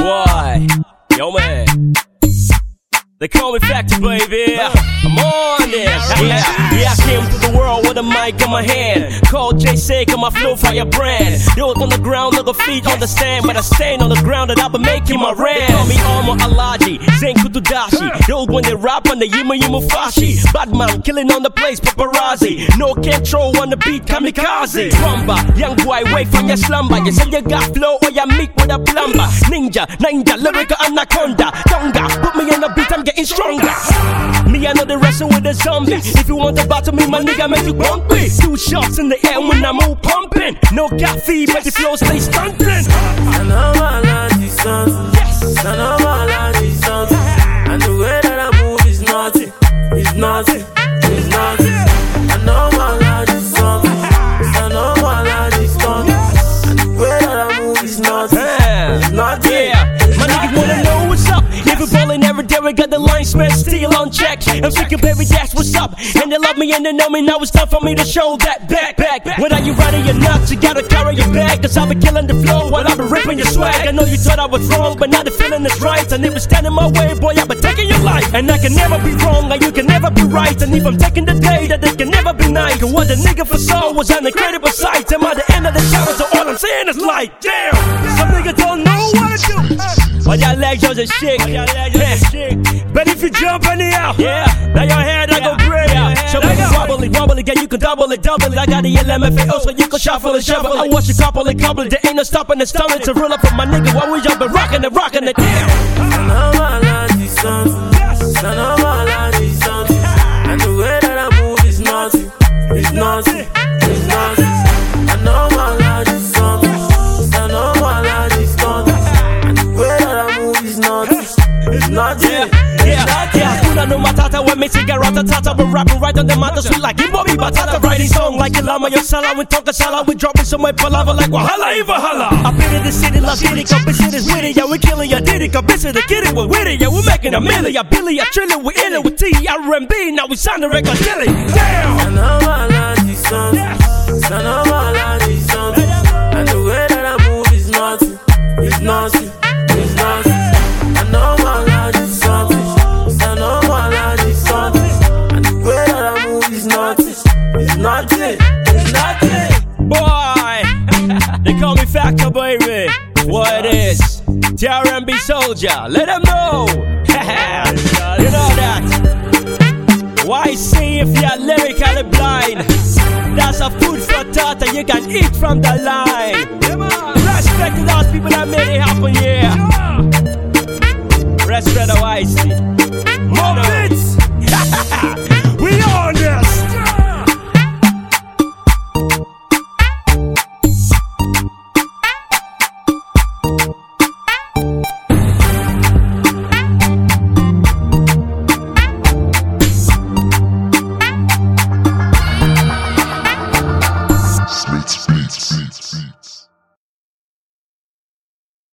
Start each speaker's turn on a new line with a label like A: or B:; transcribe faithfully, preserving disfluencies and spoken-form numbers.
A: Boy, yo man, they call me Factor, baby. I'm on this. Yeah, yeah, I came to the world with a mic in my hand. Called J Sake on my flow fire brand. Built on the ground, little feet on the stand, but I stand on the ground that I've been making my rant. They call me Alma Alaji, Zenku Tudashi. Yo, when they rap on the Yima Yima Fashi. Badman killing on the place, paparazzi. No control on the beat, kamikaze. Rumba, young boy, wait from your slumber. You say you got flow or you meet with a plumber. Ninja, ninja, lyrical anaconda. Tonga, put me in the beat, I'm getting stronger. Me, I know the wrestle with a zombie. If you want to battle me, my nigga, make you bumpy. Two shots in the air when I'm all pumping. No coffee, but the flow stay stunting.
B: I know I like these songs. Yes. I know I like these songs. And the way that I move is naughty. It's naughty. It's naughty. I know I like these songs. I know I like these songs. And the way that I move is naughty. It's naughty.
A: Yeah, my niggas wanna know what's up. If you ballin' every day, we got the linesman still on check. I'm thinking, baby, that's what's up. And they love me and they know me, now it's time for me to show that back, back. Whether you ready or not, you gotta carry your bag. Cause I've been killing the flow while I've been ripping your swag. I know you thought I was wrong, but now the feeling is right. And if it's standing my way, boy, I've been taking your life. And I can never be wrong, and you can never be right. And if I'm taking the day, that it can never be nice. Cause what the nigga for soul was an incredible sight. And by the end of the shower, so all I'm saying is like, damn, some niggas don't know what to do. But your legs are just shake. But if you jump anyhow, yeah, now your head I go great. Yeah. So when you wobble it, wobble again, you can double it, double it. I got the L M F A O, so you can shuffle and shovel it. I watch you couple and couple it, there ain't no stopping the stomach. To roll up for my nigga while we jump and rockin' and rockin' it. Damn.
B: I know I like these songs. I know I like these songs. And the way that I move is naughty. It's naughty. It's naughty. I know I like these songs. I know I like these songs. And the way that I move is naughty. It's naughty.
A: Yeah, yeah, yeah. Kuna no matata when me cigar tata. We're rapping right on the matter, sweet like Imbobi Batata. Writing song like Ilama Yosala. We talk a sala, we dropping some white palava like Wahala Ivahala. I've been in the city, love city, come visit is with it. Yeah, we killing ya, did it, come visit the kid, we're with it. Yeah, we're making a million, Billy, a trillion, we in it with T, R and B. Now we sound the record, Dilly. Damn!
B: I know I like these songs. I know I like these songs. And the way that I move is naughty. It's naughty. It's naughty. I know I like these songs. I know I like these songs. And the way that I move is naughty. It's naughty. It's naughty.
A: Boy, they call me Factor, baby. What it is, T R and B soldier. Let them know. You know that. Why see if you're lyrically blind? That's a food for thought and you can eat from the line. Respect to those people that made it happen, yeah. Respect to I see. More